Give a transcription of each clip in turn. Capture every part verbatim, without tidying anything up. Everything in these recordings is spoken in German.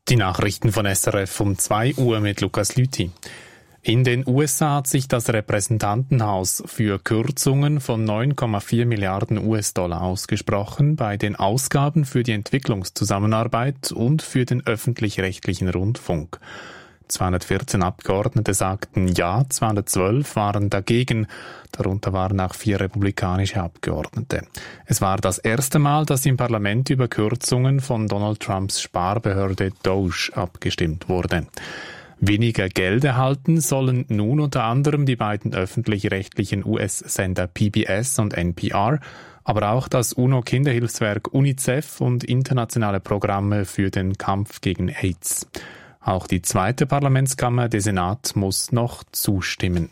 Die Nachrichten von S R F um zwei Uhr mit Lukas Lüthi. In den U S A hat sich das Repräsentantenhaus für Kürzungen von neun Komma vier Milliarden U S-Dollar ausgesprochen bei den Ausgaben für die Entwicklungszusammenarbeit und für den öffentlich-rechtlichen Rundfunk. zweihundertvierzehn Abgeordnete sagten Ja, zweihundertzwölf waren dagegen. Darunter waren auch vier republikanische Abgeordnete. Es war das erste Mal, dass im Parlament über Kürzungen von Donald Trumps Sparbehörde Doge abgestimmt wurde. Weniger Geld erhalten sollen nun unter anderem die beiden öffentlich-rechtlichen U S-Sender P B S und N P R, aber auch das UNO-Kinderhilfswerk UNICEF und internationale Programme für den Kampf gegen AIDS. Auch die zweite Parlamentskammer, der Senat, muss noch zustimmen.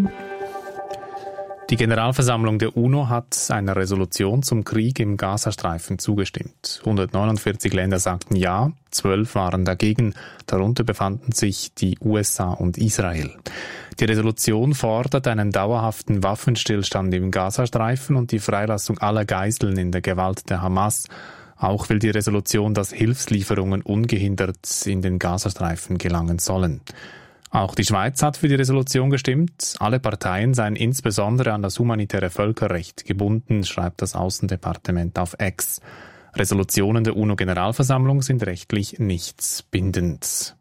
Die Generalversammlung der UNO hat einer Resolution zum Krieg im Gazastreifen zugestimmt. hundertneunundvierzig Länder sagten Ja, zwölf waren dagegen. Darunter befanden sich die U S A und Israel. Die Resolution fordert einen dauerhaften Waffenstillstand im Gazastreifen und die Freilassung aller Geiseln in der Gewalt der Hamas. Auch will die Resolution, dass Hilfslieferungen ungehindert in den Gazastreifen gelangen sollen. Auch die Schweiz hat für die Resolution gestimmt. Alle Parteien seien insbesondere an das humanitäre Völkerrecht gebunden, schreibt das Außendepartement auf X. Resolutionen der UNO-Generalversammlung sind rechtlich nicht bindend.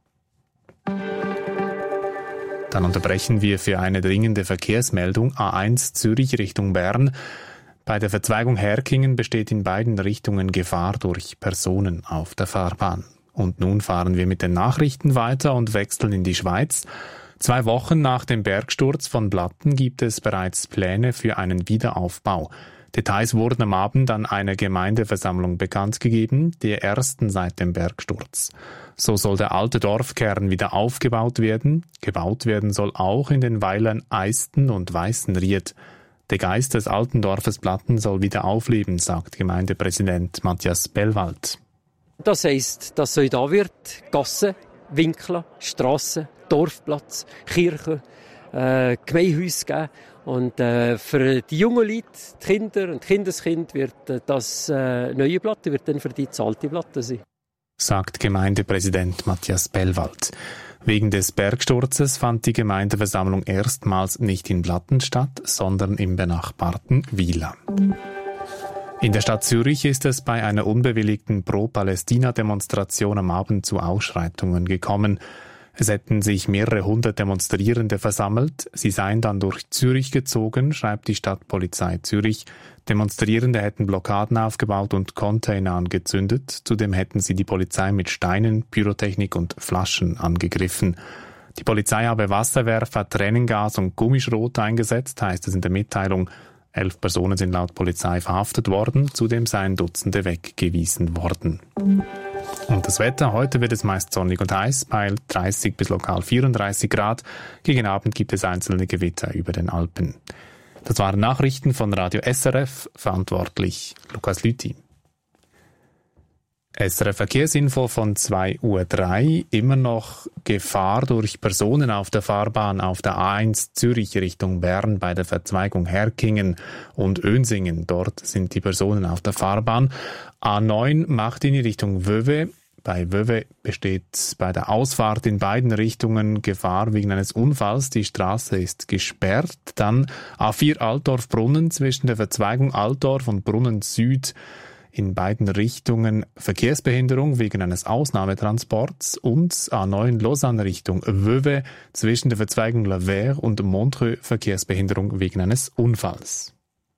Dann unterbrechen wir für eine dringende Verkehrsmeldung A eins Zürich Richtung Bern. Bei der Verzweigung Herkingen besteht in beiden Richtungen Gefahr durch Personen auf der Fahrbahn. Und nun fahren wir mit den Nachrichten weiter und wechseln in die Schweiz. Zwei Wochen nach dem Bergsturz von Blatten gibt es bereits Pläne für einen Wiederaufbau. Details wurden am Abend an einer Gemeindeversammlung bekannt gegeben, der ersten seit dem Bergsturz. So soll der alte Dorfkern wieder aufgebaut werden. Gebaut werden soll auch in den Weilern Eisten und Weißenried. Der Geist des alten Dorfes Blatten soll wieder aufleben, sagt Gemeindepräsident Matthias Bellwald. Das heisst, dass es da wird Gassen, Winkel, Strassen, Dorfplatz, Kirchen, äh, Gemeindehäuser geben. Und äh, für die jungen Leute, die Kinder und die Kindeskinder, wird äh, das äh, neue Platte wird dann für die das alte Platte sein. Sagt Gemeindepräsident Matthias Bellwald. Wegen des Bergsturzes fand die Gemeindeversammlung erstmals nicht in Blatten statt, sondern im benachbarten Wieler. In der Stadt Zürich ist es bei einer unbewilligten Pro-Palästina-Demonstration am Abend zu Ausschreitungen gekommen. Es hätten sich mehrere hundert Demonstrierende versammelt. Sie seien dann durch Zürich gezogen, schreibt die Stadtpolizei Zürich. Demonstrierende hätten Blockaden aufgebaut und Container angezündet. Zudem hätten sie die Polizei mit Steinen, Pyrotechnik und Flaschen angegriffen. Die Polizei habe Wasserwerfer, Tränengas und Gummischrot eingesetzt, heißt es in der Mitteilung. Elf Personen sind laut Polizei verhaftet worden, zudem seien Dutzende weggewiesen worden. Und das Wetter, heute wird es meist sonnig und heiß, bei dreißig bis lokal vierunddreißig Grad. Gegen Abend gibt es einzelne Gewitter über den Alpen. Das waren Nachrichten von Radio S R F, verantwortlich Lukas Lüthi. S R F Verkehrsinfo von zwei Uhr drei, immer noch Gefahr durch Personen auf der Fahrbahn auf der A eins Zürich Richtung Bern bei der Verzweigung Herkingen und Önsingen. Dort sind die Personen auf der Fahrbahn. A neun macht in die Richtung Wöwe. Bei Wöwe besteht bei der Ausfahrt in beiden Richtungen Gefahr wegen eines Unfalls. Die Straße ist gesperrt. Dann A vier Altdorf-Brunnen zwischen der Verzweigung Altdorf und Brunnen Süd. In beiden Richtungen Verkehrsbehinderung wegen eines Ausnahmetransports und A neun Lausanne Richtung Wöwe zwischen der Verzweigung La Verre und Montreux Verkehrsbehinderung wegen eines Unfalls.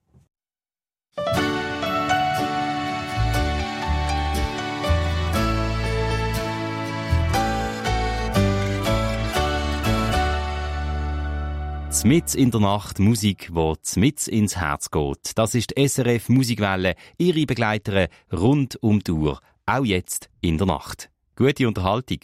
Zmitz in der Nacht Musik, wo zmitz ins Herz geht. Das ist die S R F Musikwelle, ihre Begleiterin rund um die Uhr. Auch jetzt in der Nacht. Gute Unterhaltung.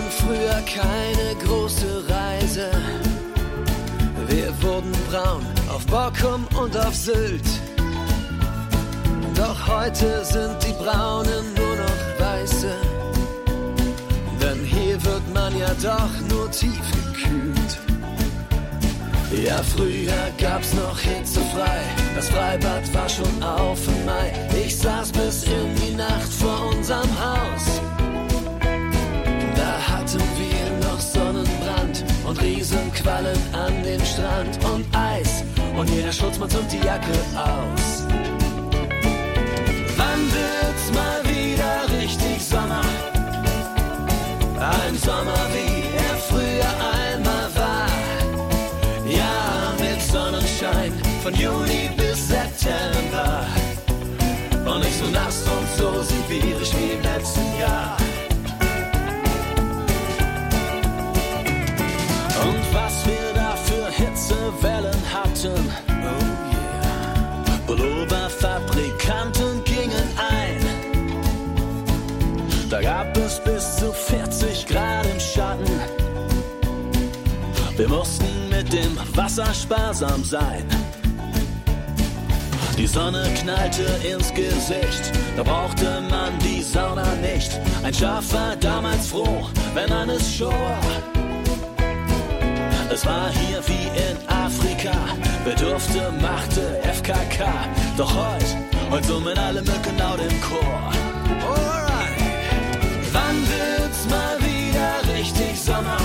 früher keine große Reise. Wir wurden braun auf Borkum und auf Sylt. Doch heute sind die Braunen nur noch Weiße. Denn hier wird man ja doch nur tief gekühlt. Ja, früher gab's noch hitzefrei. Das Freibad war schon auf im Mai. Ich saß bis in die Nacht vor unserem Haus. Da hatten wir noch Sonnenbrand und Riesenquallen an den Strand und Eis und jeder Schutzmann zog die Jacke aus. Wann wird's mal wieder richtig Sommer? Ein Sommer, wie er früher einmal war. Ja, mit Sonnenschein von Juni bis September. Und nicht so nass und so sibirisch wie im letzten Jahr. Und was wir da für Hitzewellen hatten, oh yeah. Pulloverfabrikanten gingen ein. Da gab es bis zu vierzig Grad im Schatten. Wir mussten mit dem Wasser sparsam sein. Die Sonne knallte ins Gesicht, da brauchte man die Sauna nicht. Ein Schaf war damals froh, wenn eines schor. Es war hier wie in Afrika, wer durfte, machte F K K. Doch heute, heute summen alle Mücken laut im Chor. Alright. Wann wird's mal wieder richtig Sommer?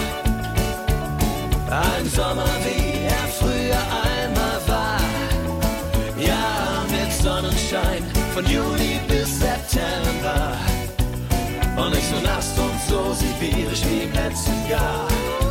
Ein Sommer, wie er früher einmal war. Ja, mit Sonnenschein von Juni bis September. Und nicht so nass und so sibirisch wie im letzten Jahr.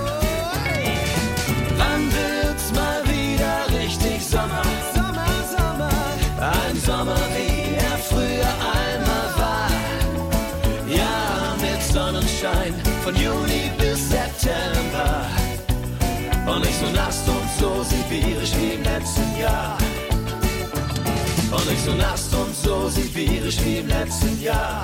Wann wird's mal wieder richtig Sommer? Sommer, Sommer. Ein Sommer, wie er früher einmal war. Ja, mit Sonnenschein von Juni bis September. Und nicht so nass und so sibirisch wie im letzten Jahr. Und nicht so nass und so sibirisch wie im letzten Jahr.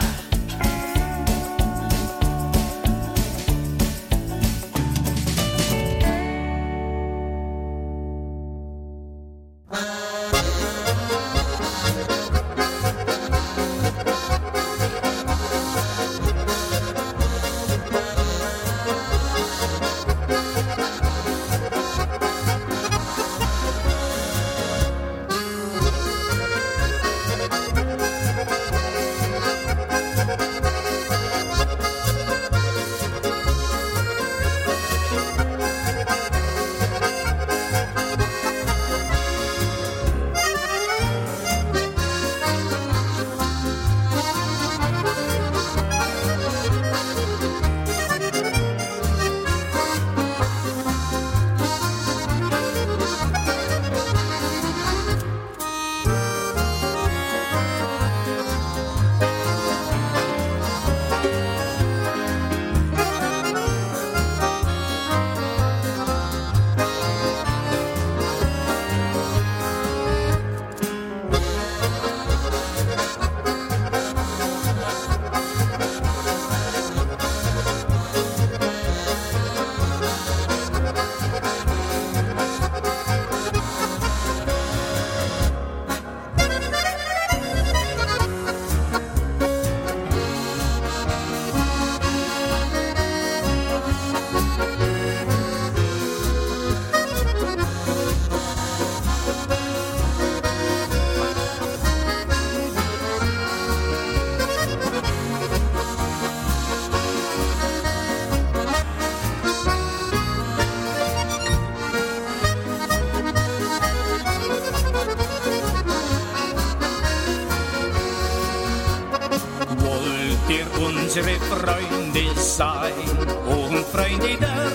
Unsere Freunde sein und Freunde der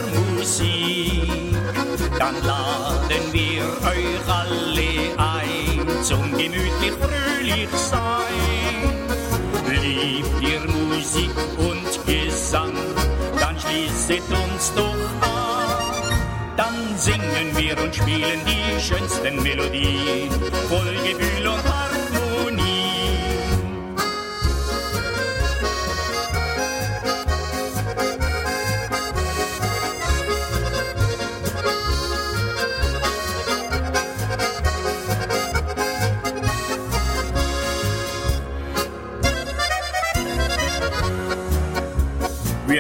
Musik, dann laden wir euch alle ein zum gemütlich fröhlich sein. Liebt ihr Musik und Gesang, dann schließet uns doch an. Dann singen wir und spielen die schönsten Melodien, voll Gefühl und Harmonie.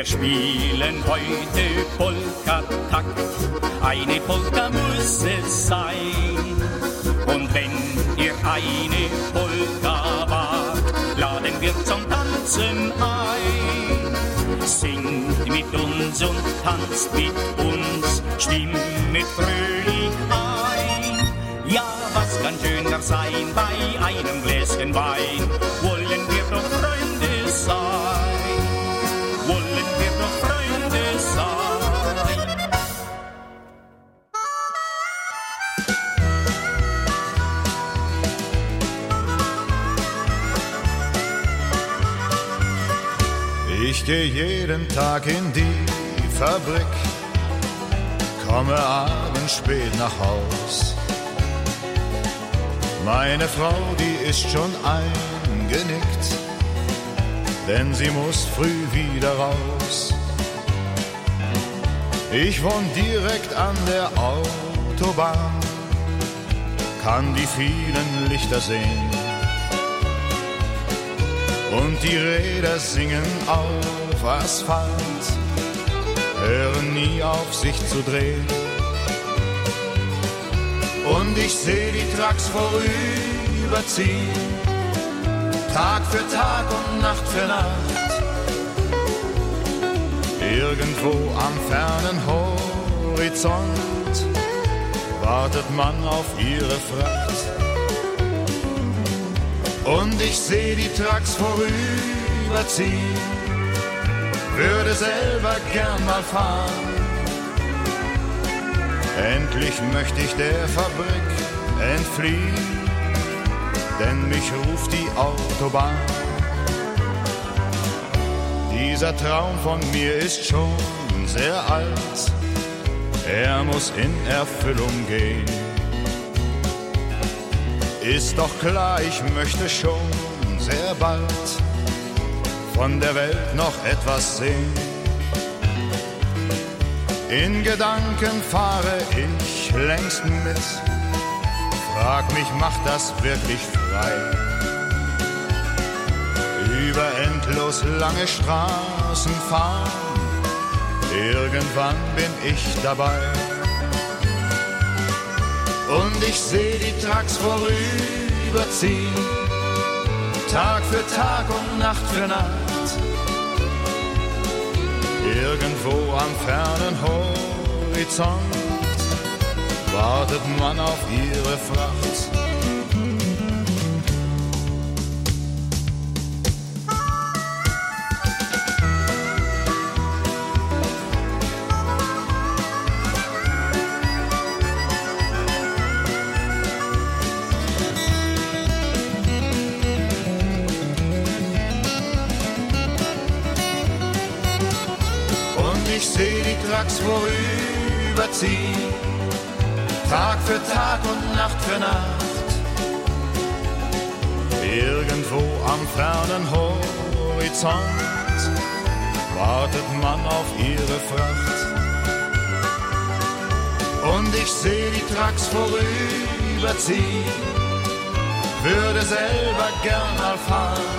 Wir spielen heute Polka-Takt, eine Polka muss es sein. Und wenn ihr eine Polka wagt, laden wir zum Tanzen ein. Singt mit uns und tanzt mit uns, stimmet fröhlich ein. Ja, was kann schöner sein bei einem Gläschen Wein? Wollen wir doch Freunde sein, wollen wir doch Freunde sein. Ich geh jeden Tag in die Fabrik, komme abends spät nach Haus. Meine Frau, die ist schon eingenickt, denn sie muss früh wieder raus. Ich wohn direkt an der Autobahn, kann die vielen Lichter sehen. Und die Räder singen auf Asphalt, hören nie auf sich zu drehen. Und ich seh die Trucks vorüberziehen, Tag für Tag und Nacht für Nacht. Irgendwo am fernen Horizont wartet man auf ihre Fracht. Und ich seh die Trucks vorüberziehen, würde selber gern mal fahren. Endlich möchte ich der Fabrik entfliehen, denn mich ruft die Autobahn. Dieser Traum von mir ist schon sehr alt, er muss in Erfüllung gehen. Ist doch klar, ich möchte schon sehr bald von der Welt noch etwas sehen. In Gedanken fahre ich längst mit, frag mich, macht das wirklich frei? Über endlos lange Straßen fahren, irgendwann bin ich dabei. Und ich seh die Trucks vorüberziehen, Tag für Tag und Nacht für Nacht. Irgendwo am fernen Horizont wartet man auf ihre Fracht. Ich seh die Trucks vorüberziehen, Tag für Tag und Nacht für Nacht. Irgendwo am fernen Horizont wartet man auf ihre Fracht. Und ich seh die Trucks vorüberziehen, würde selber gern mal fahren.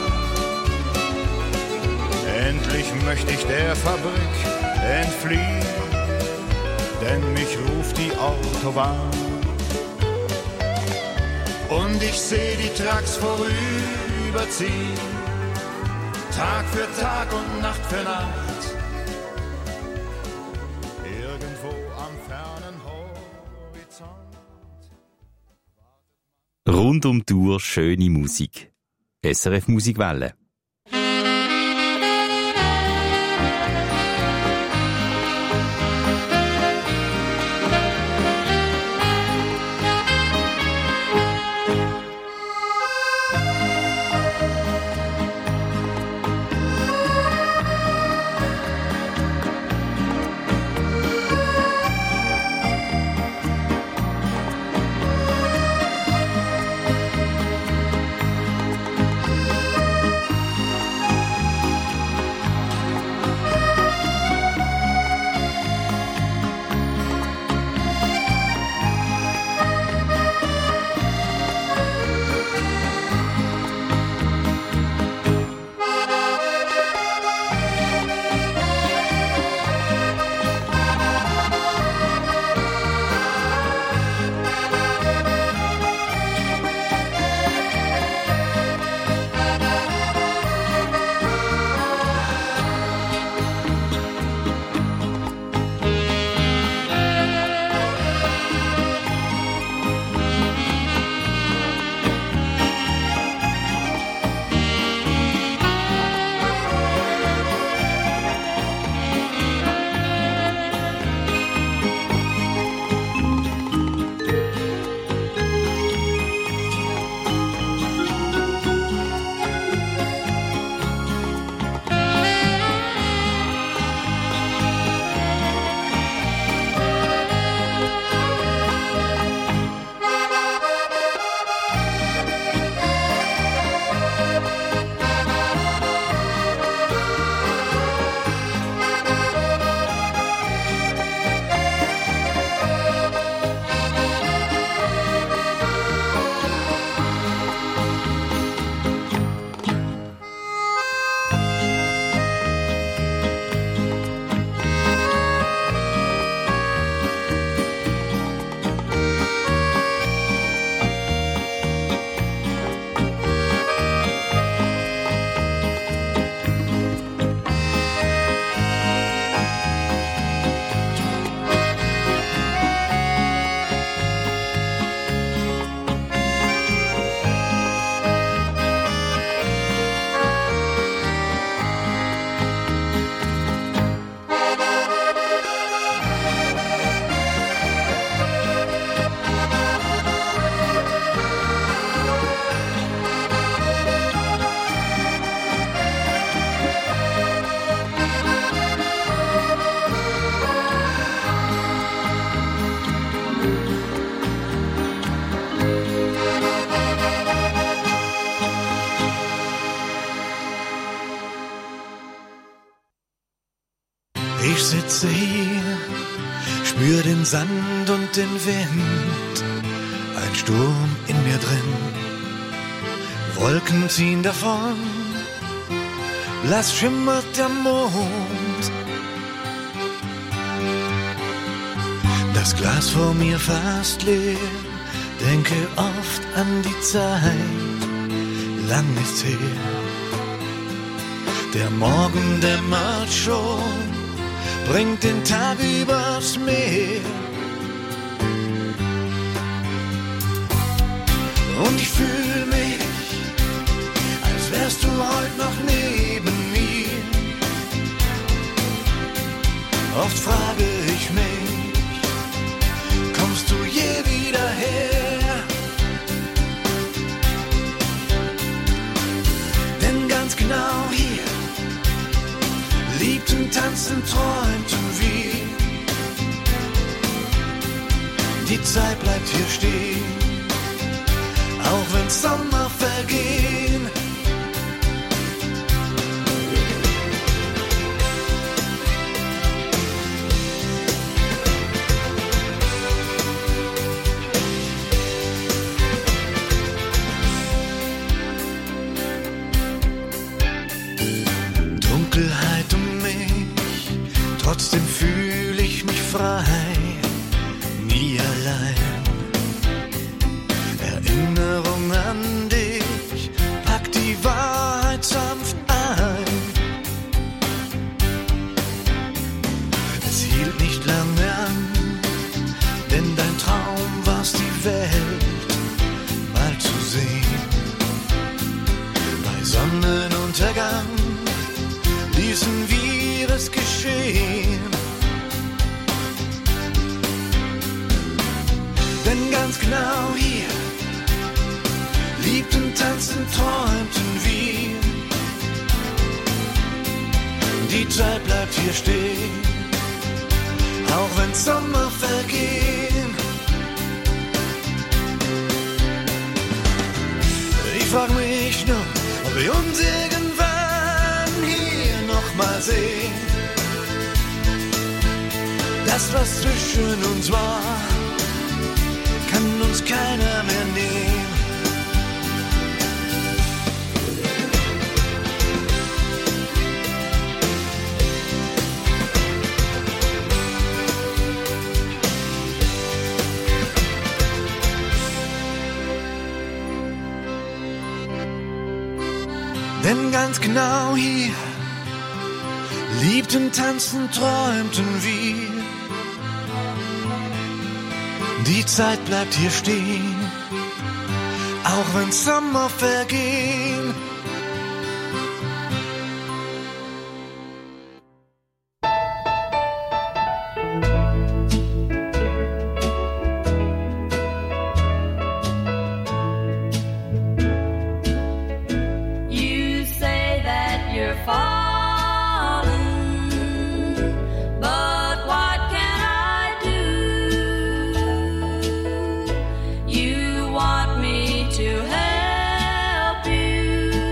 Endlich möchte ich der Fabrik entfliehen, denn mich ruft die Autobahn. Und ich seh die Trucks vorüberziehen, Tag für Tag und Nacht für Nacht. Irgendwo am fernen Horizont. Rund um die Uhr schöne Musik. S R F Musikwelle. sitze hier, spür den Sand und den Wind, ein Sturm in mir drin. Wolken ziehen davon, blass schimmert der Mond. Das Glas vor mir fast leer, denke oft an die Zeit, lang ist's her. Der Morgen dämmert schon, bringt den Tag übers Meer. Und ich fühl mich, als wärst du heute noch neben mir. Oft frage ich mich, kommst du je wieder her? Denn ganz genau hier liebten, tanzten, träumten wir. Die Zeit bleibt hier stehen, auch wenn Sommer vergehen. Dunkelheit um mich, trotzdem fühle ich mich frei, nie allein. Erinnerung an dich, pack die Wahrheit sanft ein. Es hielt nicht lange an, denn dein Traum war's, die Welt mal zu sehen. Bei Sonnenuntergang ließen wir es geschehen. Denn ganz genau hier liebten, tanzten, träumten wir. Die Zeit bleibt hier stehen, auch wenn Sommer vergehen. Ich frag mich nur, ob wir uns irgendwann hier noch mal sehen. Das, was zwischen uns war, kann uns keiner mehr nehmen. Denn ganz genau hier liebten, tanzten, träumten wir. Die Zeit bleibt hier stehen, auch wenn Sommer vergehen. You want me to help you.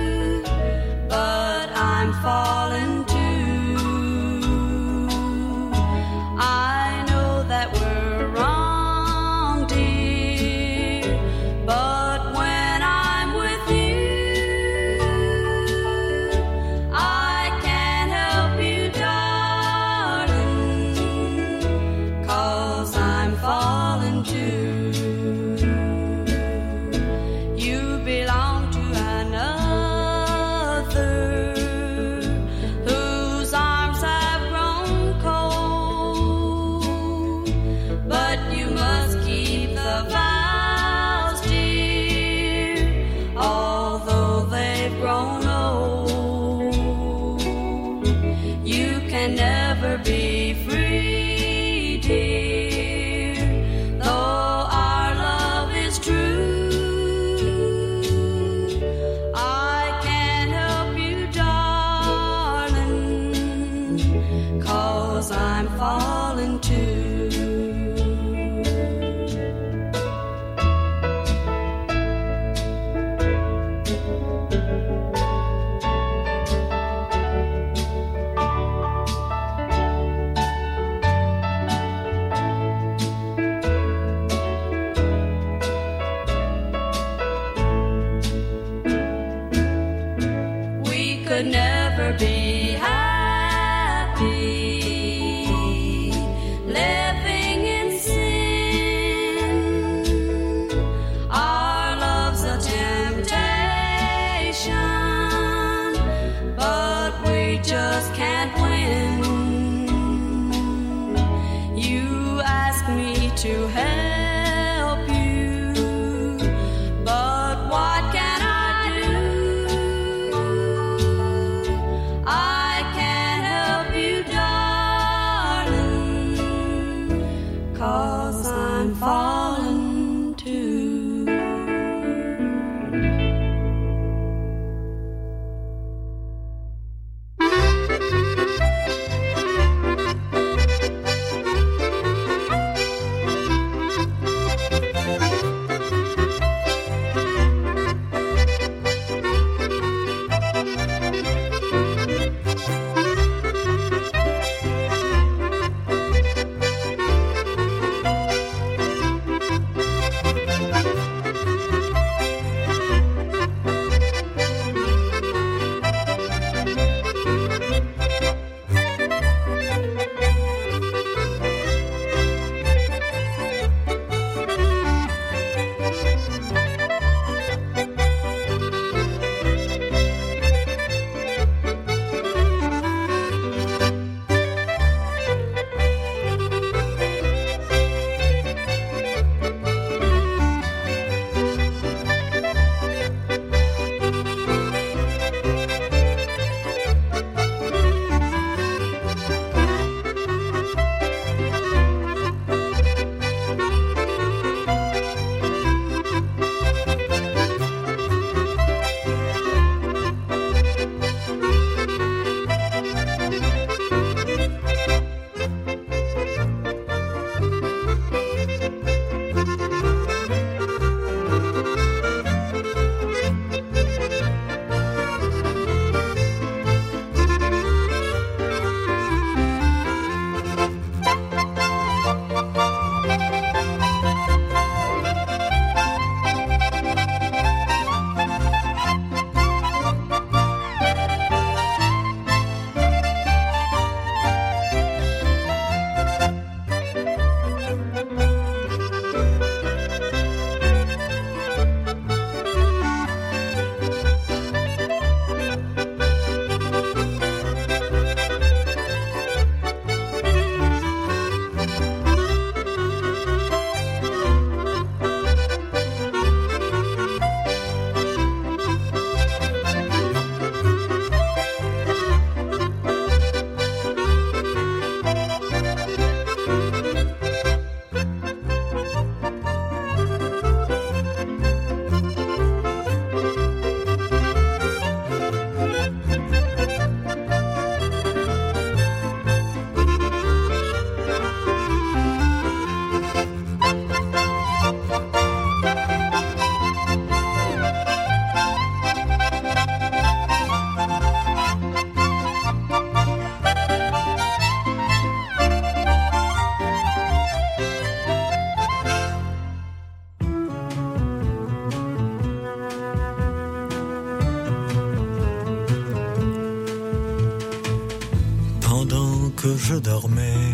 je dormais,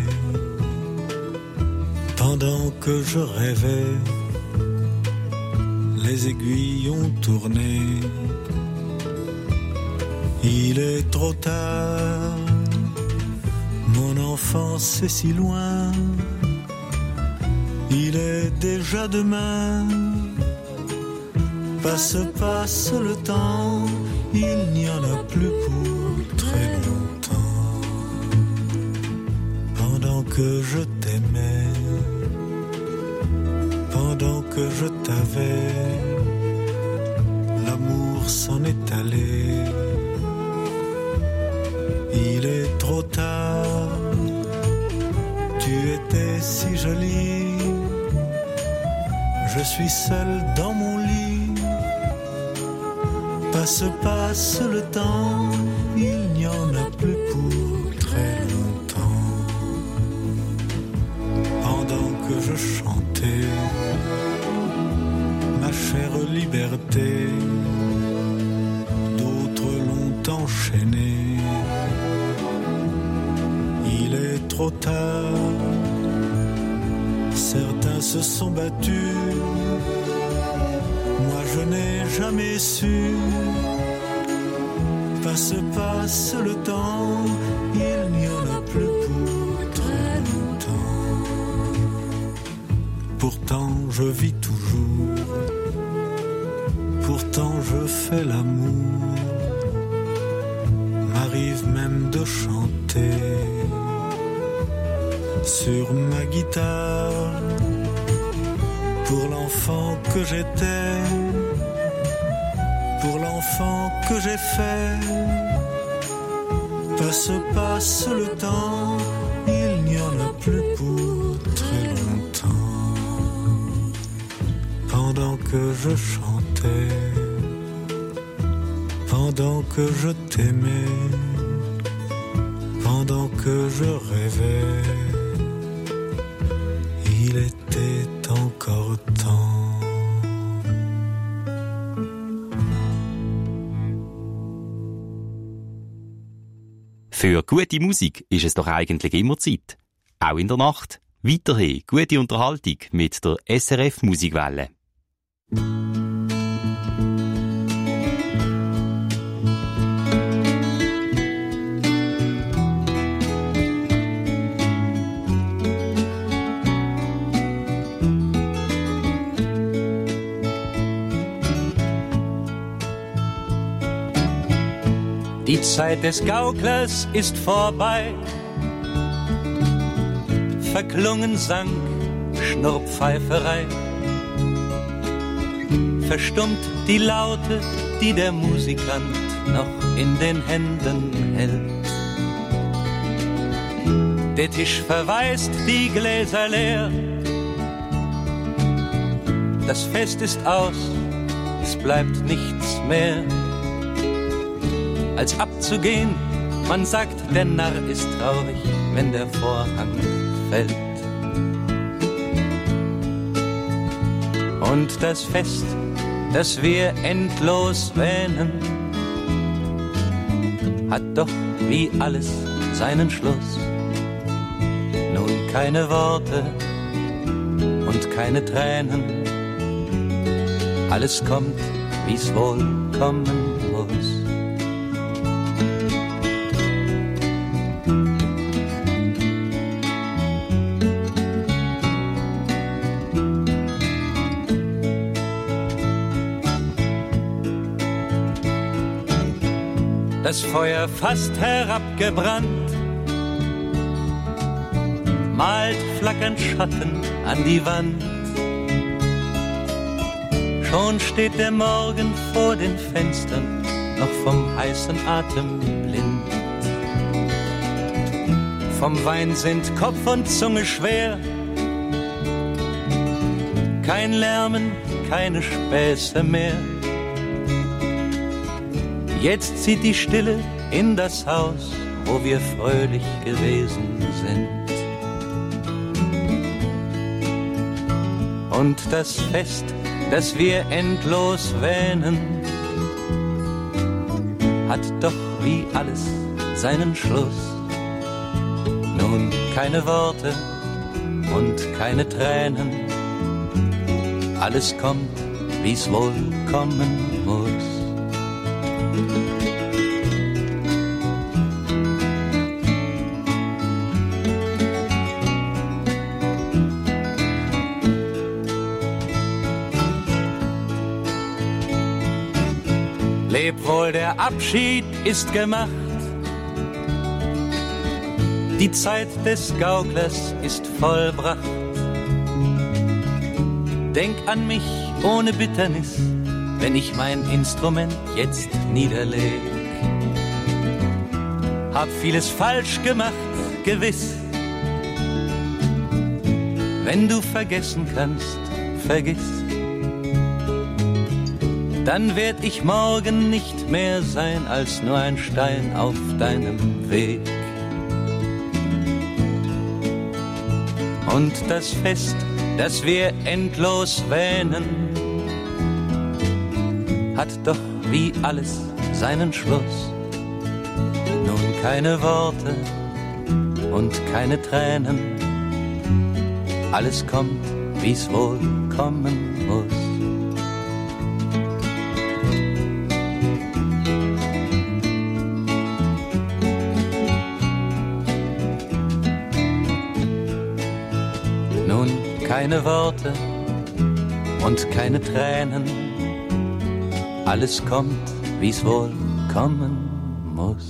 pendant que je rêvais, les aiguilles ont tourné. Il est trop tard, mon enfance est si loin. Il est déjà demain, passe, passe le temps, il n'y en a plus pour très longtemps. Pendant que je t'aimais, pendant que je t'avais, l'amour s'en est allé. Il est trop tard, tu étais si jolie. Je suis seul dans mon lit. Passe, passe le temps, il n'y en a plus pour très longtemps. Pendant que je chantais ma chère liberté, d'autres l'ont enchaînée. Il est trop tard, certains se sont battus, moi je n'ai jamais su. Passe, passe le temps, il n'y en a plus pour très longtemps. Pourtant je vis toujours, pourtant je fais l'amour, m'arrive même de chanter sur ma guitare, pour l'enfant que j'étais, pour l'enfant que j'ai fait. Passe, passe le temps, il n'y en a plus pour très longtemps. Pendant que je chantais, pendant que je t'aimais, pendant que je rêvais, il était encore temps. Für gute Musik ist es doch eigentlich immer Zeit. Auch in der Nacht. Weiterhin gute Unterhaltung mit der S R F Musikwelle. Die Zeit des Gauklers ist vorbei. Verklungen sang Schnurrpfeiferei. Verstummt die Laute, die der Musikant noch in den Händen hält. Der Tisch verweist, die Gläser leer. Das Fest ist aus, es bleibt nichts mehr als abzugehen. Man sagt, der Narr ist traurig, wenn der Vorhang fällt. Und das Fest, das wir endlos wähnen, hat doch wie alles seinen Schluss. Nun keine Worte und keine Tränen, alles kommt, wie's wohl kommen muss. Das Feuer fast herabgebrannt, malt flackernd Schatten an die Wand. Schon steht der Morgen vor den Fenstern, noch vom heißen Atem blind. Vom Wein sind Kopf und Zunge schwer, kein Lärmen, keine Späße mehr. Jetzt zieht die Stille in das Haus, wo wir fröhlich gewesen sind. Und das Fest, das wir endlos wähnen, hat doch wie alles seinen Schluss. Nun keine Worte und keine Tränen, alles kommt, wie's wohl kommen muss. Leb wohl, der Abschied ist gemacht. Die Zeit des Gauklers ist vollbracht. Denk an mich ohne Bitternis, wenn ich mein Instrument jetzt niederleg. Hab vieles falsch gemacht, gewiss. Wenn du vergessen kannst, vergiss. Dann werd ich morgen nicht mehr sein als nur ein Stein auf deinem Weg. Und das Fest, das wir endlos wähnen, hat doch wie alles seinen Schluss. Nun keine Worte und keine Tränen, alles kommt, wie's wohl kommen muss. Keine Worte und keine Tränen, alles kommt, wie's wohl kommen muss.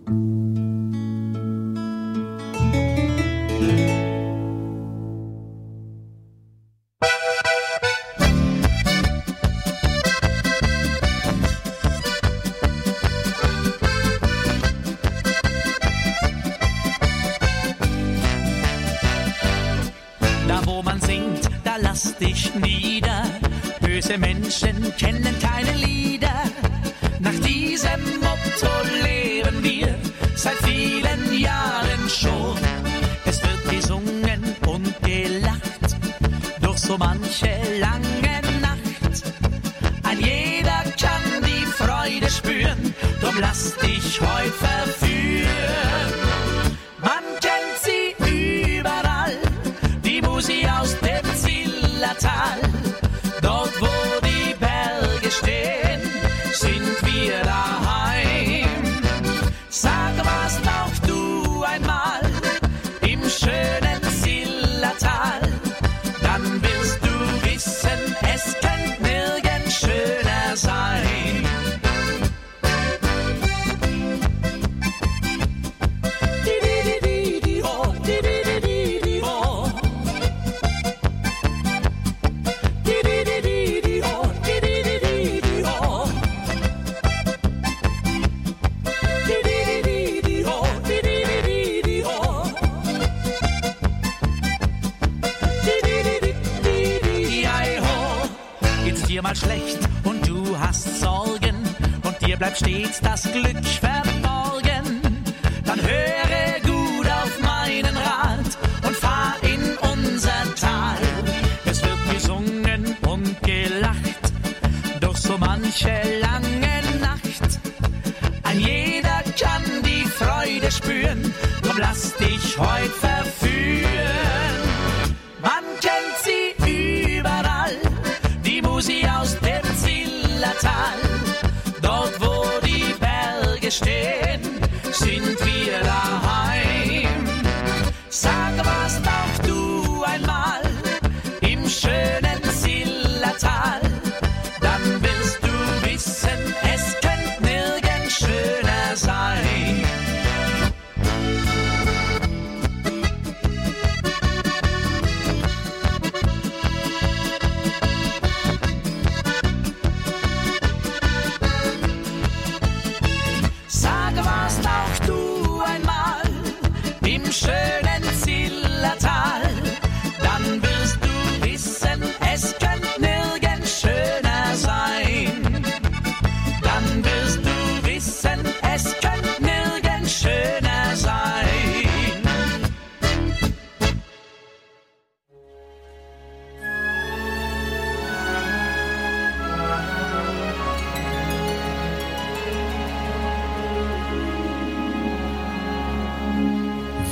Menschen kennen keine Lieder. Nach diesem Motto leben wir seit vielen Jahren schon. Es wird gesungen und gelacht durch so manche lange Nacht. Ein jeder kann die Freude spüren, drum lass dich heut verführen. Man kennt sie überall, die Musik aus dem Zillertal. Dort, wo die Berge stehen, sind wir daheim. Sag, was auch du einmal im schönen Zillertal, dann wirst du wissen, es könnte nirgends schöner sein. Mal schlecht und du hast Sorgen und dir bleibt stets das Glück verborgen, dann höre gut auf meinen Rat und fahr in unser Tal. Es wird gesungen und gelacht durch so manche lange Nacht. Ein jeder kann die Freude spüren, drum lass dich heut verführen. Man kennt sie überall, die Musik aus dem Zillertal. Dort, wo die Berge stehen, sind wir daheim. Sag, was auch du einmal im schönen Zillertal, dann wirst du wissen, es könnte nirgends schöner sein. Sag,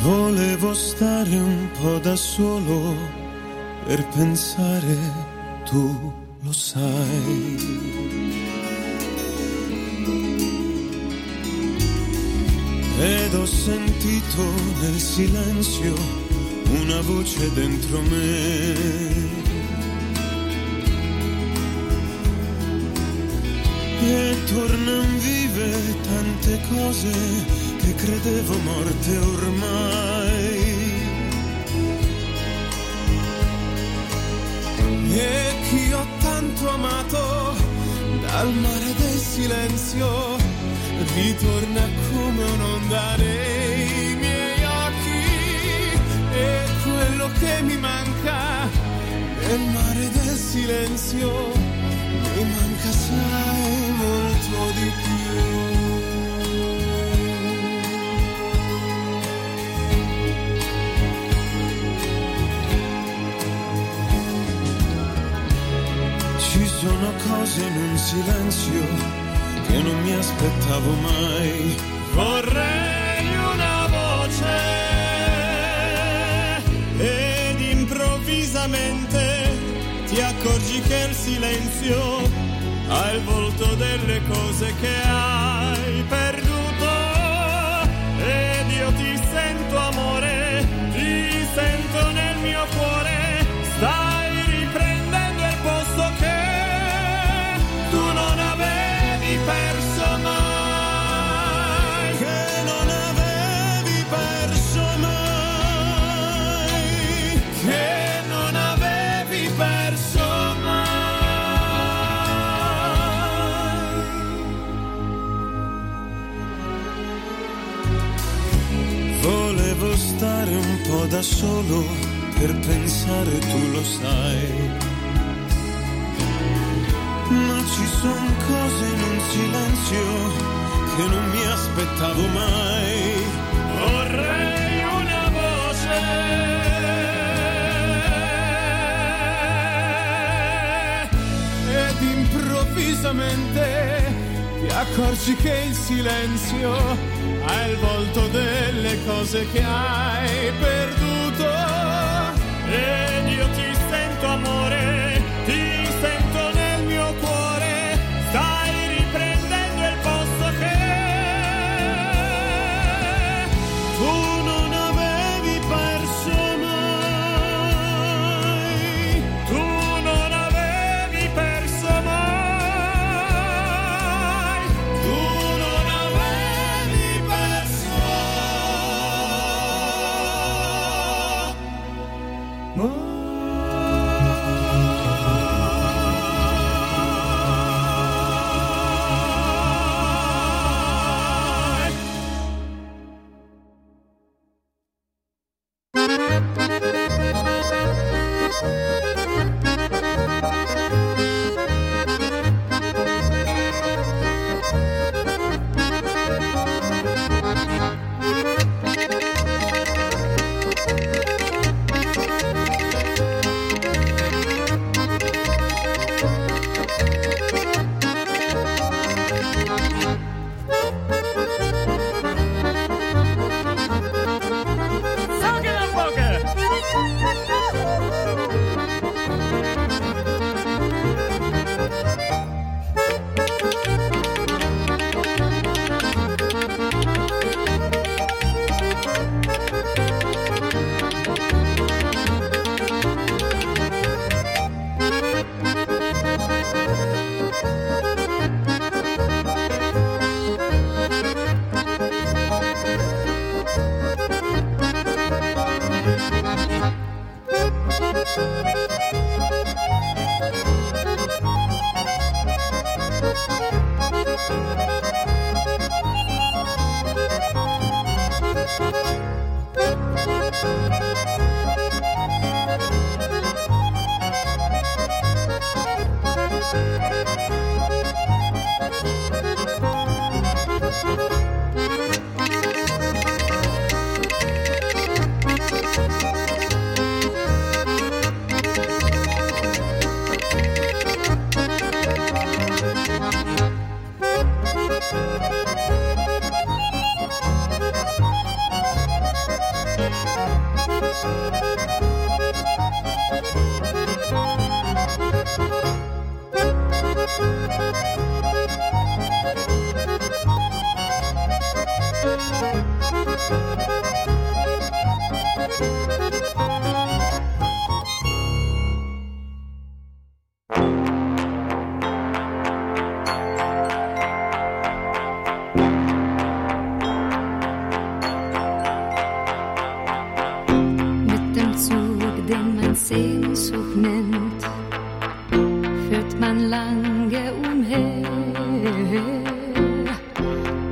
Volevo stare un po' da solo per pensare, tu lo sai. Ed ho sentito nel silenzio una voce dentro me. E tornan vive tante cose che credevo morte ormai. E chi ho tanto amato dal mare del silenzio ritorna come un'onda nei miei occhi. E quello che mi manca nel mare del silenzio mi manca, sai, molto di più. Ci sono cose in un silenzio che non mi aspettavo mai. Vorrei una voce ed improvvisamente ti accorgi che il silenzio ha il volto delle cose che hai perduto. Ed io ti sento amore, ti sento nel mio cuore. Stai riprendendo il posto che tu non avevi perso mai, Che non avevi perso mai, che non avevi perso mai. Volevo stare un po' da solo per pensare, tu lo sai. Ma ci son cose in un silenzio che non mi aspettavo mai. Vorrei una voce Ed improvvisamente ti accorgi che il silenzio ha il volto delle cose che hai perduto. ed io ti sento amore, ti sento nel mio cuore. Stai riprendendo il posto che Tu non avevi perso mai, tu non avevi perso mai. tu non avevi perso mai.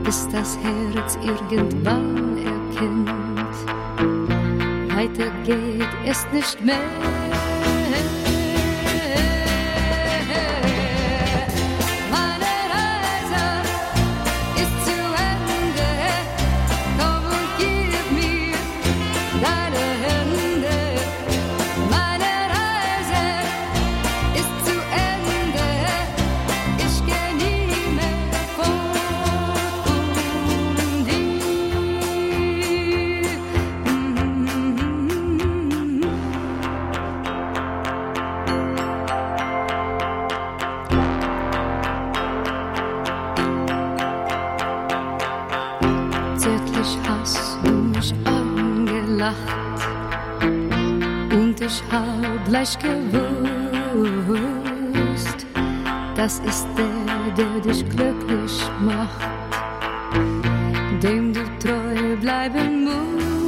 bis das Herz irgendwann erkennt, weiter geht es nicht mehr. Ich hab gleich gewusst, das ist der, der dich glücklich macht, dem du treu bleiben musst.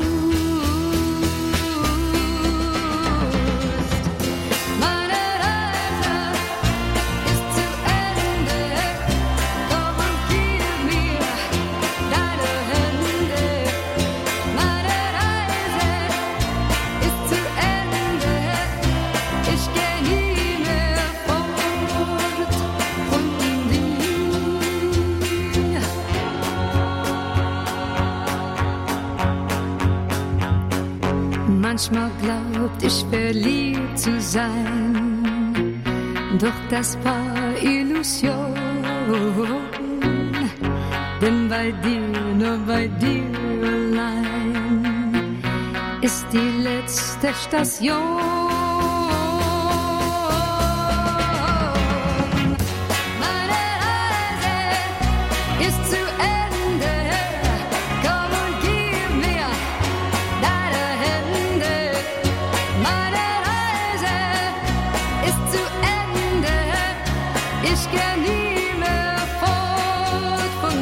Meine Reise ist zu Ende, komm und gib mir deine Hände. Meine Reise ist zu Ende, ich geh nie mehr fort von dir. Manchmal glaubt ich verliebt zu sein, doch das war Illusion. Denn bei dir, nur bei dir allein ist die letzte Station. Meine Reise ist zu Ende, komm und gib mir deine Hände. Meine Reise ist zu Ende, ich geh nie mehr fort von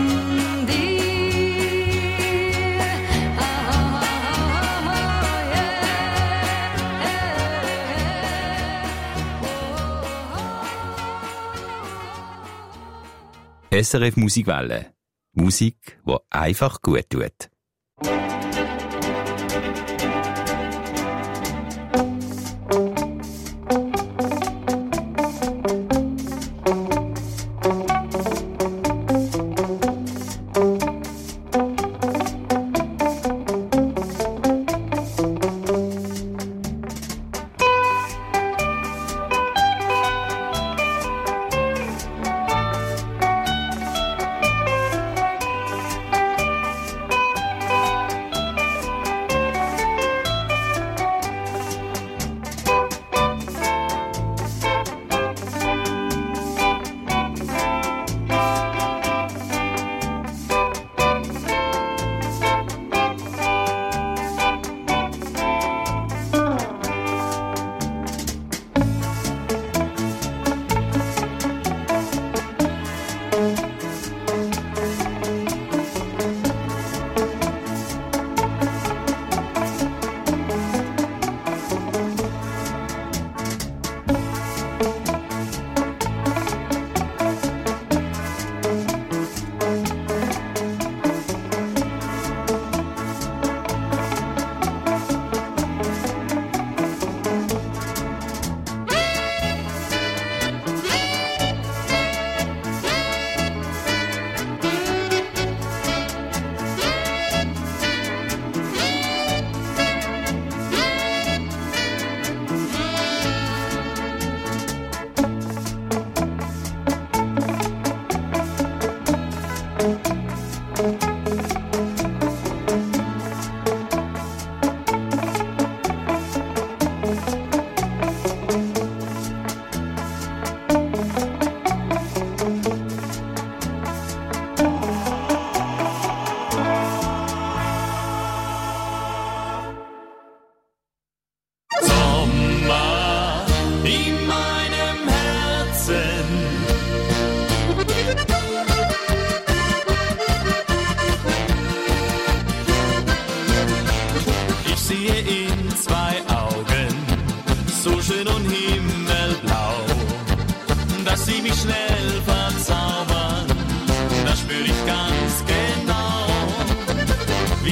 dir. Ah, yeah. S R F Musikwelle. Musik, die einfach gut tut.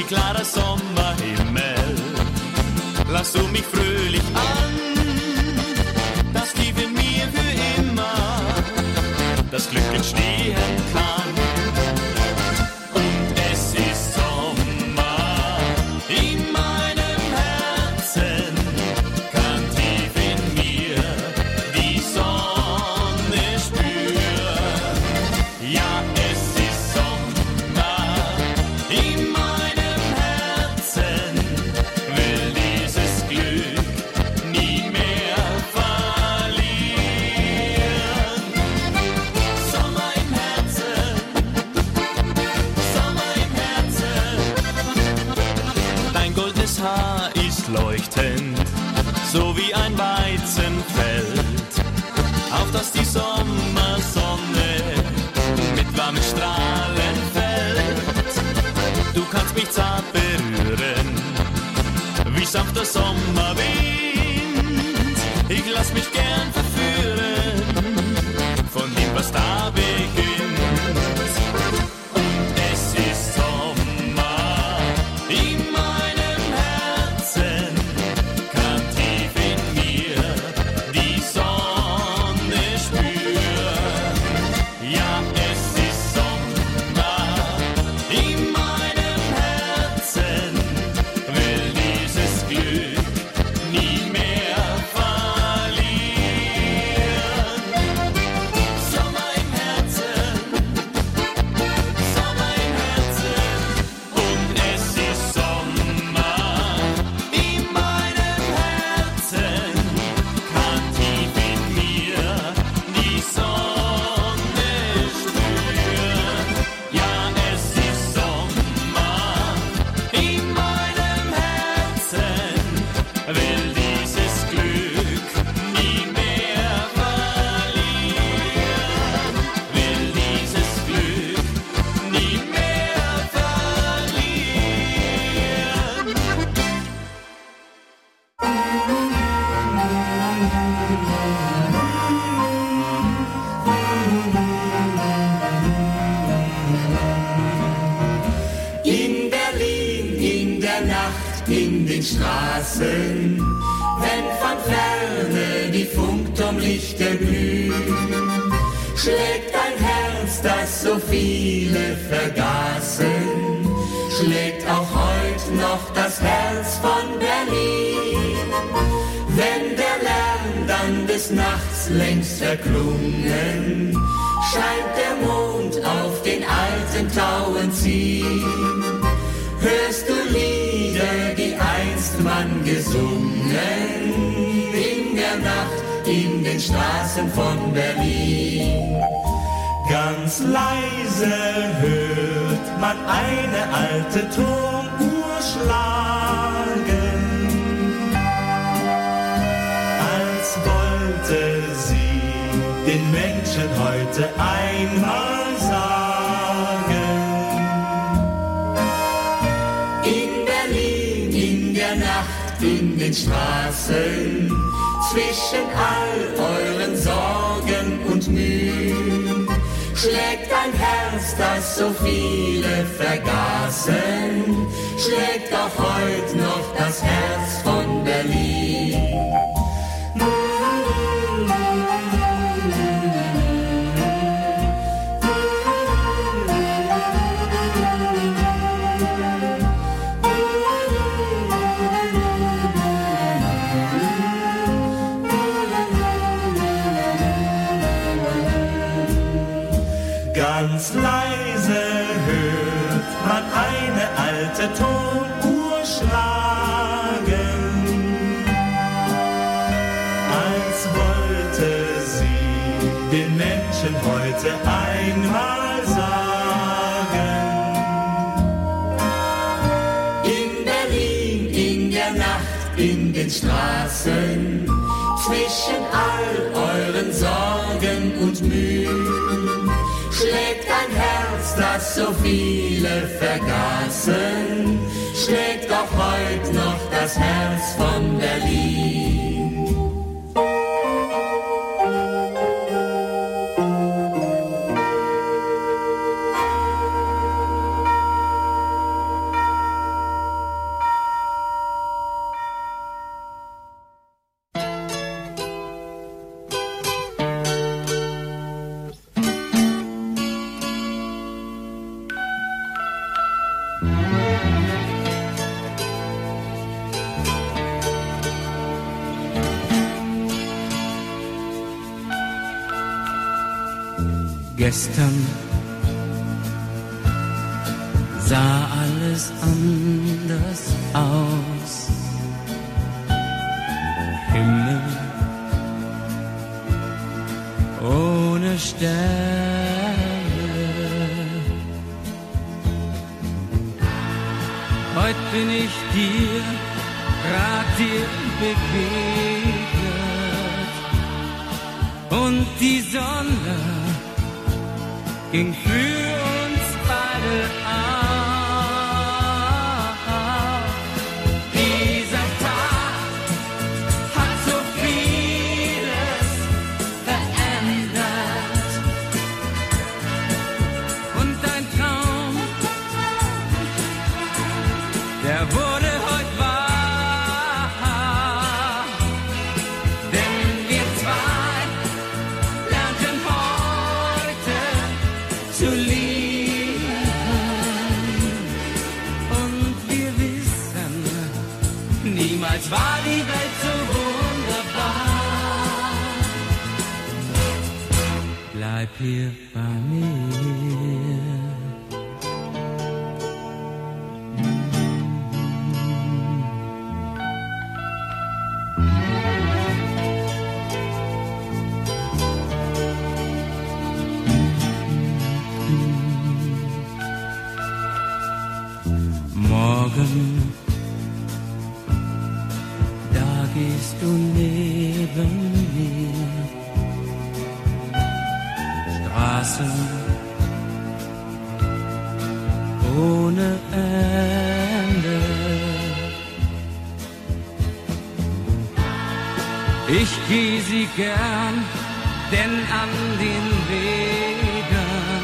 klarer Sommerhimmel. Lass du mich fröhlich an, dass tief in mir für immer das Glück entstehen kann. Und es ist Sommer in meinem Herzen, kann tief in mir die Sonne spüren. Ja, es ist Sommer in meinem Herzen, will dieses Glück nie mehr verlieren. Sommer im Herzen, Sommer im Herzen. Dein goldenes Haar ist leuchtend, so wie ein Weizenfeld, auf das die Sommersonne mit warmen Strahlen fällt. Du kannst mich zart berühren, wie sanfter Sommerwind. Ich lass mich gern verführen von dem, was da beginnt. Und es ist Sommer in meinem Herzen, kann tief in mir die Sonne spüren. Ja, es ist Sommer in meinem Herzen, will dieses Glück nie mehr verlieren. Sommer im Herzen, Sommer im Herzen. Und es ist Sommer in meinem Herzen, kann tief in mir die Sonne spüren. Ja, es ist Sommer in meinem Herzen, will dieses Glück nie mehr verlieren. Will dieses Glück nie mehr verlieren. In Berlin, in der Nacht, in den Straßen, wenn von ferne die Funkturmlichter glühen, schlägt ein Herz, das so viele vergaßen, schlägt auch heut noch das Herz von Berlin. Wenn der Lärm dann des Nachts längst verklungen, scheint der Mond auf den alten Tauenziehen. Hörst du Lieder, die einst man gesungen, in der Nacht, in den Straßen von Berlin. Ganz leise hört man eine alte Turmuhr schlagen, als wollte sie den Menschen heute einmal sagen. In Berlin, in der Nacht, in den Straßen, zwischen all euren Sorgen und Mühen, schlägt ein Herz, das so viele vergaßen, schlägt auch heut noch das Herz von Berlin. Ganz leise hört man eine alte Turmuhr schlagen, als wollte sie den Menschen heute einmal sagen. In Berlin, in der Nacht, in den Straßen, zwischen all euren Sorgen und Mühen, schlägt ein Herz, das so viele vergaßen, schlägt auch heut noch das Herz von Berlin. Gestern sah alles anders aus. Himmel ohne Sterne. Heut bin ich dir, grad dir begegnet. Und die Sonne ging für uns beide auf. Dieser Tag hat so vieles verändert. Und dein Traum, der wurde heute wahr. Denn wir zwei lernten heute zu lieben. Und wir wissen, niemals war die Welt so wunderbar. Bleib hier bei mir. Morgen, da gehst du neben mir. Straßen ohne Ende. Ich geh sie gern, denn an den Wegen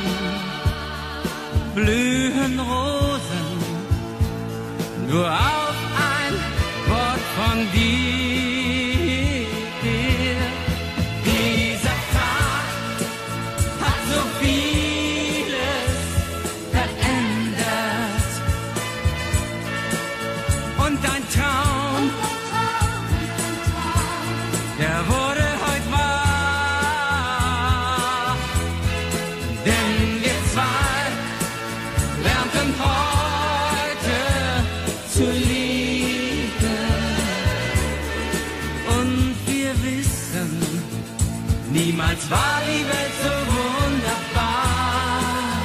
blühen Rosen. Nur auf ein Wort von dir. Dieser Tag hat so vieles verändert. Und dein Traum, der wurde heute wahr. Denn wir zwei lernten heute zu lieben. Und wir wissen, niemals war die Welt so wunderbar.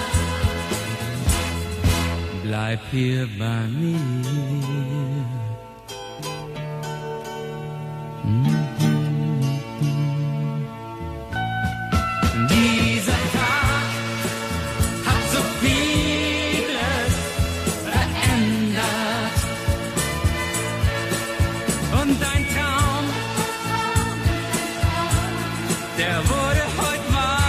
Bleib hier bei mir. Mhm. Dieser Tag hat so vieles verändert. Und dein Traum, der wurde heute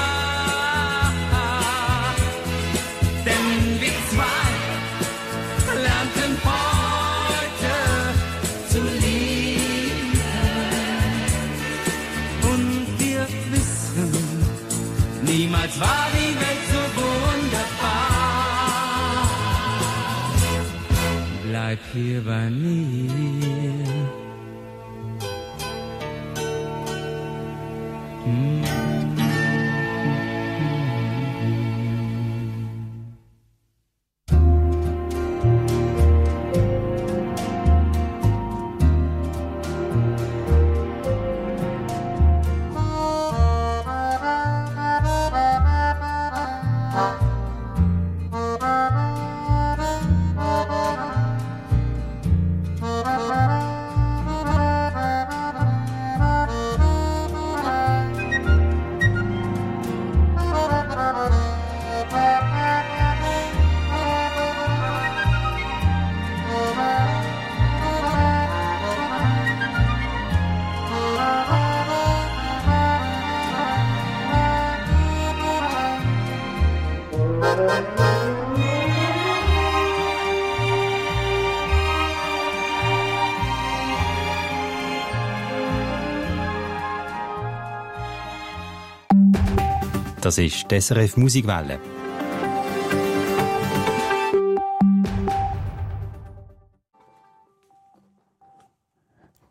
wahr. Denn wir zwei lernten heute zu lieben. Und wir wissen, niemals war die Welt so wunderbar. Bleib hier bei mir. Mm. Das ist die S R F Musikwelle.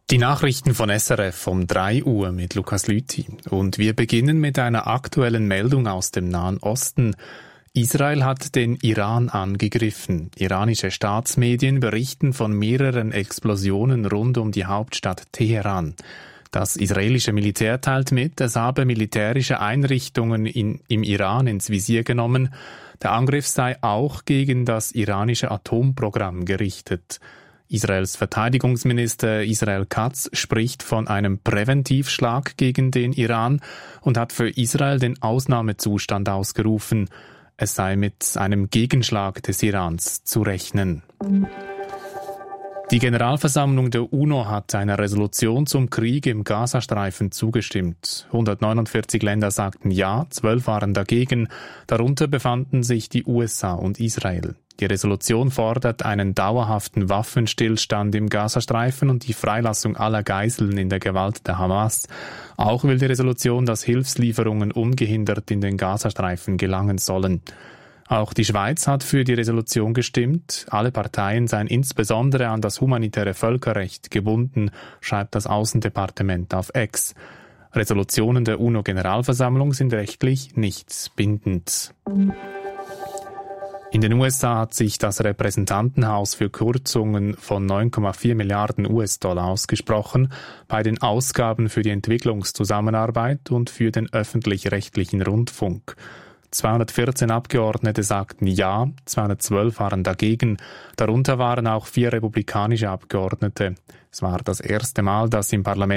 Die Nachrichten von S R F um drei Uhr mit Lukas Lüthi. Und wir beginnen mit einer aktuellen Meldung aus dem Nahen Osten. Israel hat den Iran angegriffen. Iranische Staatsmedien berichten von mehreren Explosionen rund um die Hauptstadt Teheran. Das israelische Militär teilt mit, es habe militärische Einrichtungen in, im Iran ins Visier genommen. Der Angriff sei auch gegen das iranische Atomprogramm gerichtet. Israels Verteidigungsminister Israel Katz spricht von einem Präventivschlag gegen den Iran und hat für Israel den Ausnahmezustand ausgerufen. Es sei mit einem Gegenschlag des Irans zu rechnen. Die Generalversammlung der UNO hat einer Resolution zum Krieg im Gazastreifen zugestimmt. hundertneunundvierzig Länder sagten Ja, zwölf waren dagegen. Darunter befanden sich die U S A und Israel. Die Resolution fordert einen dauerhaften Waffenstillstand im Gazastreifen und die Freilassung aller Geiseln in der Gewalt der Hamas. Auch will die Resolution, dass Hilfslieferungen ungehindert in den Gazastreifen gelangen sollen. Auch die Schweiz hat für die Resolution gestimmt. Alle Parteien seien insbesondere an das humanitäre Völkerrecht gebunden, schreibt das Außendepartement auf X. Resolutionen der UNO-Generalversammlung sind rechtlich nicht bindend. In den U S A hat sich das Repräsentantenhaus für Kürzungen von neun Komma vier Milliarden U S-Dollar ausgesprochen bei den Ausgaben für die Entwicklungszusammenarbeit und für den öffentlich-rechtlichen Rundfunk. zweihundertvierzehn Abgeordnete sagten Ja, zweihundertzwölf waren dagegen. Darunter waren auch vier republikanische Abgeordnete. Es war das erste Mal, dass im Parlament